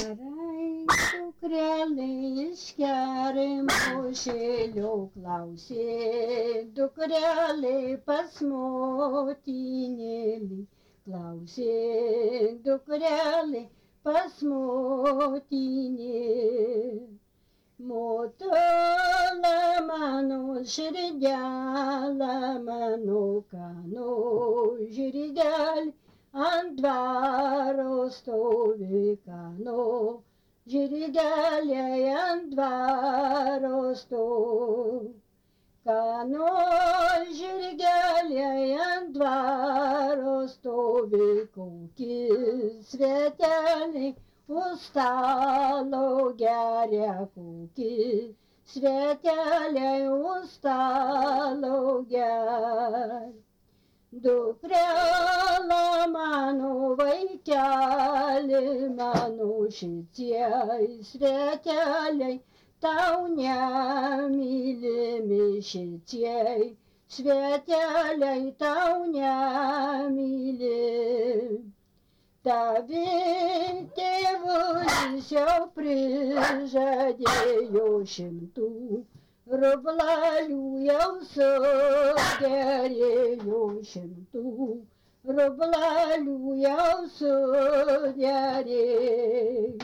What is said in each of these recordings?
Gerai, dukrelė išgerimo šėlio klausė, dukrelė pas motinėlį klausė, dukrelė pas motinėlį. Motola mano širdelė, mano kano žirdelė, ant dvaro stovi kano žirdelė, ant dvaro stovi. Kano žirdelė, ant dvaro stovi, kokie sveteliai už stalo geria, kokie sveteliai už stalo geria. Dukrela mano, vaikeli mano, šitie sveteliai tau nemylimi, šitie sveteliai tau nemylimi. Tavi tėvulis jau prižadėjo 100 rublelių, jau suderėjo 100 rublelių, jau suderėjo.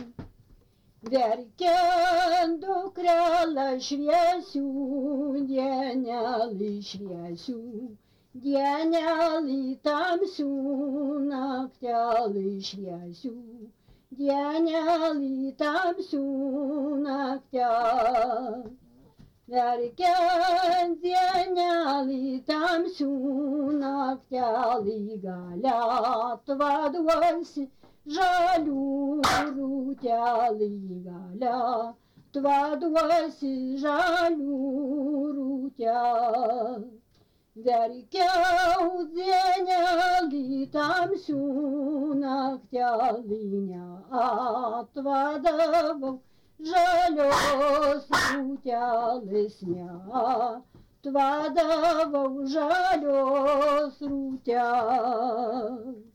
Verkiant dukrelė šviesių dienelį, šviesių dienelį, tamsių naktelį, šviesių dienelį, tamsių naktelį. Verkiant dienelį, tamsių naktelį, gale atvaduosi žalių rūtelį, gale atvaduosi žalių rūtelį. Verkiau dienelį, tamsių naktelį, neatvadavau žalios rūtelės, neatvadavau žalios rūtelės.